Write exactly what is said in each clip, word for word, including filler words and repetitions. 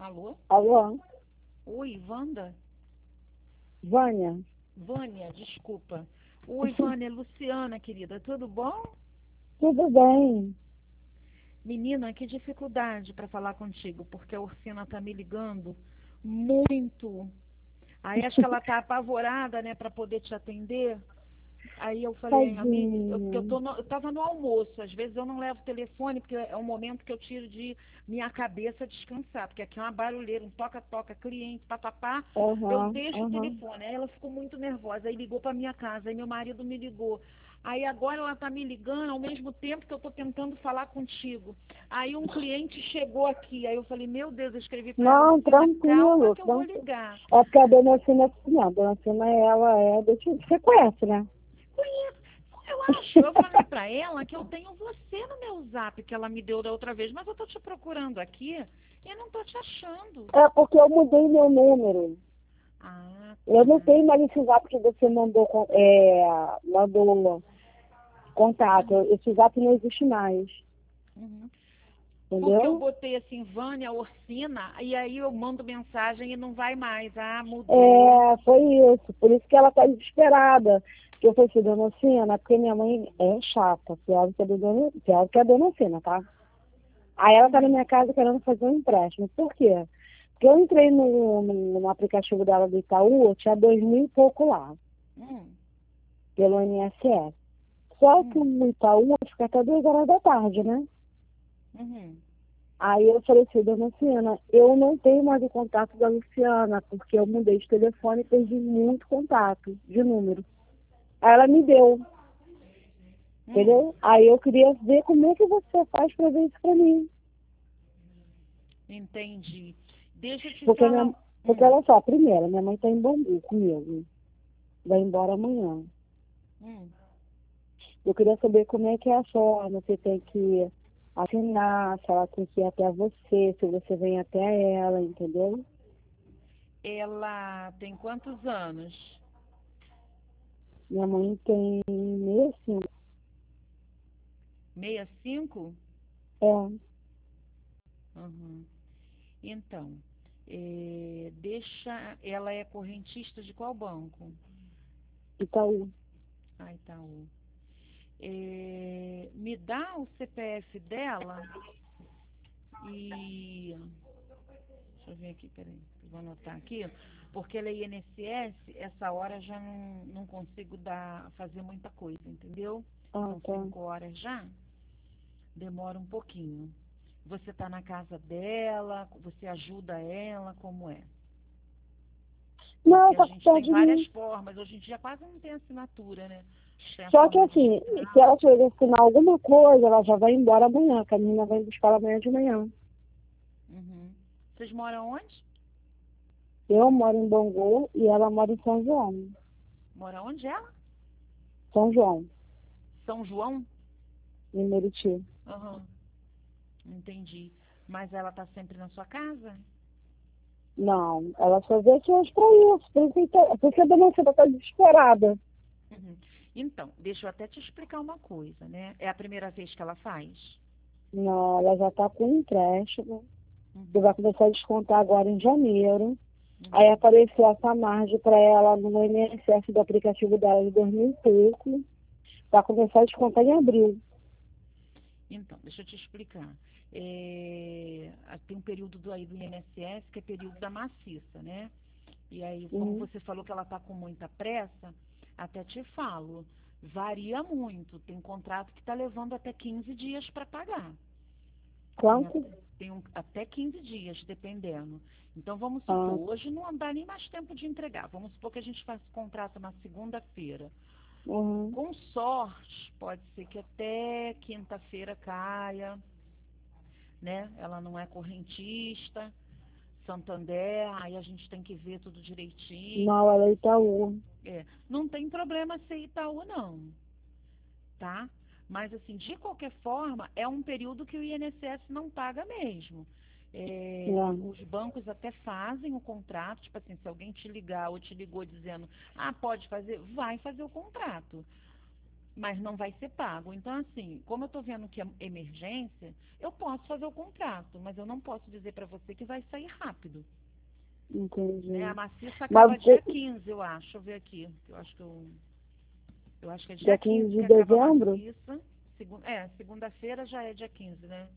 Alô? Alô? Oi, Wanda? Vânia? Vânia, desculpa. Oi, Vânia, Luciana, querida, tudo bom? Tudo bem? Menina, que dificuldade para falar contigo, porque a Ursina tá me ligando muito. Aí acho que ela tá apavorada, né, para poder te atender. Aí eu falei, amiga, eu, porque Tadinha. eu, tô no, eu tava no almoço, às vezes eu não levo telefone, porque é um momento que eu tiro de minha cabeça descansar, porque aqui é uma barulheira, um toca-toca, cliente, papapá, eu Aham, deixo o aham. telefone. Aí ela ficou muito nervosa, aí ligou para minha casa, aí meu marido me ligou. Aí agora ela tá me ligando ao mesmo tempo que eu tô tentando falar contigo. Aí um cliente chegou aqui, aí eu falei, meu Deus, eu escrevi para ela, Não, Luciana, calma tranquilo, que eu vou tranquilo. ligar. É porque a dona Cina é assim, a dona Cina, ela é do tipo, você conhece, né? Conheço. Eu acho, eu falei pra ela que eu tenho você no meu zap que ela me deu da outra vez, mas eu tô te procurando aqui e não tô te achando. É porque eu mudei meu número. Ah, Eu não tá. tenho mais esse zap que você mandou, com- é, mandou contato. Uhum, Esse zap não existe mais, uhum. Porque eu entendeu? botei assim, Vânia Orsina, e aí eu mando mensagem e não vai mais. Ah, mudou. É, foi isso. Por isso que ela tá desesperada. Que eu falei assim, dona Cina, porque minha mãe é chata, pior que a dona, pior que a dona Cina, tá? Aí ela tá na Uhum, minha casa querendo fazer um empréstimo. Por quê? Porque eu entrei no, no, no aplicativo dela do Itaú, eu tinha dois mil e pouco lá, uhum, pelo I N S S. Só que uhum, o Itaú fica até duas horas da tarde, né? uhum. Aí eu falei assim, dona Luciana, eu não tenho mais o contato da Luciana, porque eu mudei de telefone e perdi muito contato de número. Aí ela me deu, Hum, entendeu? Aí eu queria ver como é que você faz pra ver isso pra mim. entendi. Deixa eu te Porque, falar. minha, um- porque Hum, olha só, primeiro, minha mãe tá em Bangu comigo. Vai embora amanhã. hum. Eu queria saber como é que é a forma, se tem que assinar, se ela tem que ir até você, se você vem até ela, entendeu? Ela tem quantos anos? Minha mãe tem meio assim, Meia cinco? é, Uhum. Então, eh, deixa. Ela é correntista de qual banco? Itaú. Ah, Itaú. Eh, me dá o C P F dela e. Deixa eu ver aqui, peraí. Eu vou anotar aqui. Porque ela é I N S S, essa hora já não, não consigo dar, fazer muita coisa, entendeu? Ah, São tá. cinco horas já, demora um pouquinho. Você está na casa dela, você ajuda ela, como é? Não, Porque a tá gente perto tem de várias mim. formas. Hoje em dia quase não tem assinatura, né? Tem a Só que forma assim, se digital. ela tiver que assinar alguma coisa, ela já vai embora amanhã, que a menina vai buscar ela amanhã de manhã. Uhum. Vocês moram onde? Eu moro em Bangu e ela mora em São João. Mora onde ela? São João, São João? em Meriti. Aham, entendi. Mas ela tá sempre na sua casa? Não, ela só vê que hoje pra isso. Por isso que tá- porque a dona Cida tá desesperada. Uhum. Então, deixa eu até te explicar uma coisa, né? É a primeira vez que ela faz? Não, ela já tá com um empréstimo, que vai Uhum, começar a descontar agora em janeiro. Aí uhum. apareceu essa margem para ela no I N S S do aplicativo dela de dois mil e pouco. Vai começar a descontar em abril. Então, deixa eu te explicar. É, a- tem um período do, aí do I N S S que é período da maciça, né? E aí, como Uhum. você falou que ela está com muita pressa, até te falo, varia muito. Tem contrato que está levando até quinze dias para pagar. Tem, Quanto? até, tem um, até quinze dias, dependendo. Então, vamos Ah, supor, hoje não dá nem mais tempo de entregar. Vamos supor que a gente faça o contrato na segunda-feira. uhum. Com sorte, pode ser que até quinta-feira caia, né? Ela não é correntista, Santander, aí a gente tem que ver tudo direitinho. Não, ela é Itaú. É, não tem problema ser Itaú, não, tá? Mas, assim, de qualquer forma, é um período que o I N S S não paga mesmo. É, É. os bancos até fazem o contrato, tipo assim, se alguém te ligar ou te ligou dizendo, ah, pode fazer, vai fazer o contrato, mas não vai ser pago. Então, assim, como eu estou vendo que é emergência, Eu posso fazer o contrato, mas eu não posso dizer para você que vai sair rápido. Entendi. Né? A maciça Mas acaba dia quinze, eu acho. Deixa eu ver aqui. Eu acho que eu, eu acho que é dia, dia quinze quinze de que acaba a dezembro? maciça. Segun, é, segunda-feira já é dia quinze, né?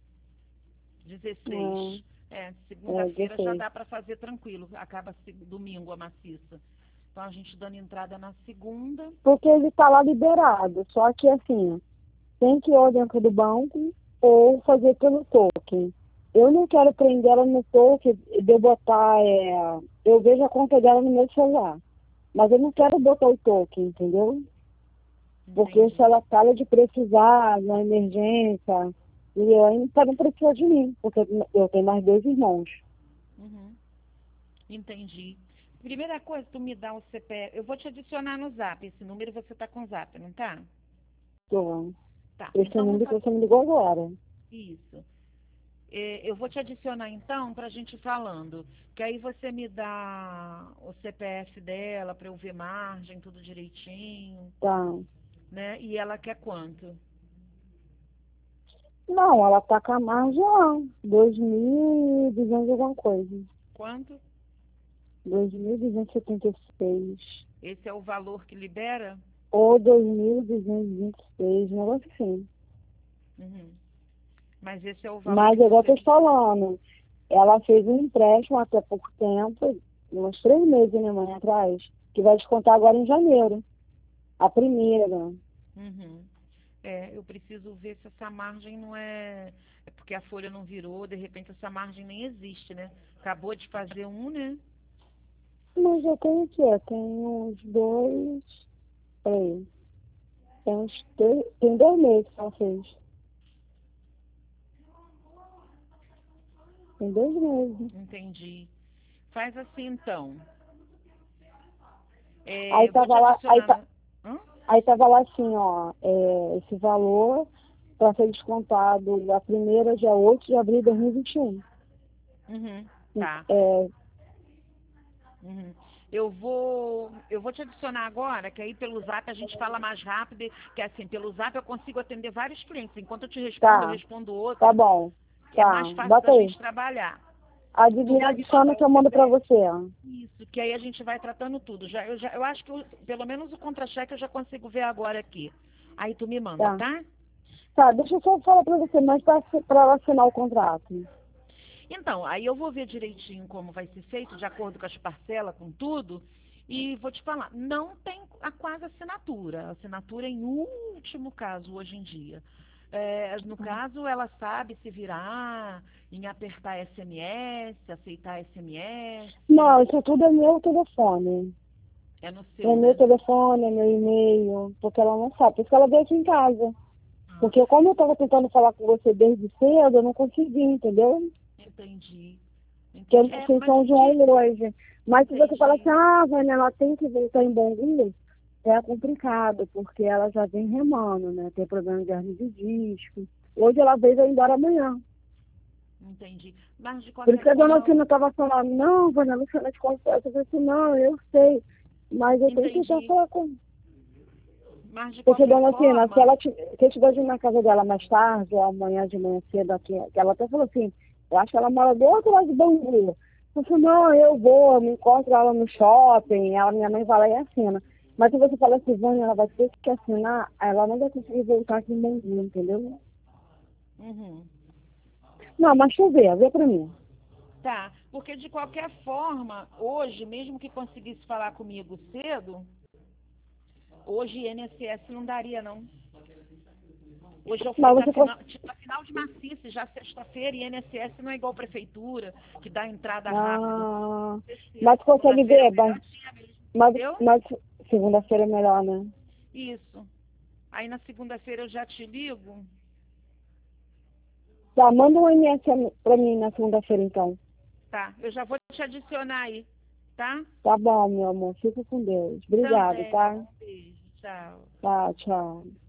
Hum, dezesseis. É, é, segunda-feira já dezesseis. dá para fazer tranquilo. Acaba se- domingo a maciça. Então a gente dando entrada na segunda. Porque ele está lá liberado. Só que assim, tem que ir ou dentro do banco ou fazer pelo token. Eu não quero prender ela no token e de eu botar. É, eu vejo a conta dela no meu celular. Mas eu não quero botar o token, entendeu? Porque se Entendi. ela fala de precisar, na emergência, e eu ainda não precisa de mim, porque eu tenho mais dois irmãos. Uhum. Entendi. Primeira coisa, tu me dá o C P F. Eu vou te adicionar no Zap. Esse número você tá com o Zap, não tá? Então, Tá. esse é o Então vamos número que fazer você me ligou agora. isso. É, eu vou te adicionar então para a gente ir falando. Que aí você me dá o C P F dela para eu ver margem, tudo direitinho, Tá. né? E ela quer quanto? Não, ela tá com a margem lá, dois mil e duzentos alguma coisa. Quanto? dois mil duzentos e setenta e seis. Esse é o valor que libera? Ou dois mil duzentos e vinte e seis, um negócio assim. Uhum. Mas esse é o valor Mas que igual eu você. tô te falando, ela fez um empréstimo até pouco tempo, uns três meses, minha mãe, atrás, que vai descontar agora em janeiro. A primeira. Uhum. É, eu preciso ver se essa margem não é. É porque a folha não virou, de repente essa margem nem existe, né? Acabou de fazer um, né? Mas eu tenho aqui, ó, tem uns dois, peraí, tem uns três, tem dois meses que ela fez. Tem dois meses. Entendi. Faz assim então. É, Aí eu vou te tava lá, aí, adicionar tá, na. Hã? aí tava lá assim, ó, é, esse valor para ser descontado a primeira dia oito de abril de dois mil e vinte e um. Uhum. Tá. É, Uhum. Eu vou, eu vou te adicionar agora, que aí pelo Zap a gente fala mais rápido, que assim, pelo Zap eu consigo atender vários clientes. Enquanto eu te respondo, eu tá, respondo tá outro. bom, É tá, mais fácil da bota aí. gente trabalhar. Tu Adivinha, vai me adiciona mandar que o eu mando pra C P F. você, ó. Isso, que aí a gente vai tratando tudo. Já, eu, já, eu acho que o- pelo menos o contra-cheque eu já consigo ver agora aqui. Aí tu me manda, Tá. tá? Tá, deixa eu só falar pra você, mas pra, pra ela assinar o contrato. Então, aí eu vou ver direitinho como vai ser feito, de acordo com as parcelas, com tudo. E vou te falar, não tem a quase assinatura. Assinatura em último caso, hoje em dia. É, no caso, ela sabe se virar em apertar S M S, aceitar S M S. Não, isso tudo é meu telefone. É no É seu, meu né? telefone, é meu e-mail, porque ela não sabe. Por isso que ela veio aqui em casa. Porque como eu estava tentando falar com você desde cedo, eu não consegui, entendeu? Entendi. Que Entendi. eu É, sei mas São de... João hoje. Mas se você falar assim, Entendi. ah, Vânia, ela tem que voltar em Bangu, é complicado, porque ela já vem remando, né? Tem problema de hernia de disco. Hoje ela veio e vai embora amanhã. Entendi. Mas de Por isso qualquer que a dona forma, Luciana eu... estava falando, não, Vânia, a Luciana te confessa. Eu falei assim, não, eu sei. Mas eu tenho que tentar entendi. falar com. Mas de Porque, qualquer dona Luciana, se forma, ela te, se eu estiver indo na casa dela mais tarde, ou amanhã de manhã cedo aqui, que ela até falou assim, eu acho que ela mora do outro lado de Bangu. Eu falei, não, eu vou, eu me encontro ela no shopping, ela, minha mãe vai lá e assina. Mas se você falar assim, Vânia, ela vai ter que assinar, ela não vai conseguir voltar aqui em Bangu, entendeu? uhum. Não, mas deixa eu ver, vê pra mim. Tá, porque de qualquer forma, hoje, mesmo que conseguisse falar comigo cedo, hoje I N S S não daria, não. Hoje eu fui Mas na você final, consegue. na final de maciça, já sexta-feira, I N S S não é igual prefeitura, que dá entrada rápido. Ah, Sexta- mas consegue Segunda-feira é ver, o mas, melhor dia mesmo, mas, entendeu? mas segunda-feira é melhor, né? Isso. Aí na segunda-feira eu já te ligo. Tá, manda um M S pra mim na segunda-feira, então. Tá, eu já vou te adicionar aí, tá? Tá bom, meu amor. Fica com Deus. Obrigada, Também. tá? Beijo, tchau. Tá, tchau.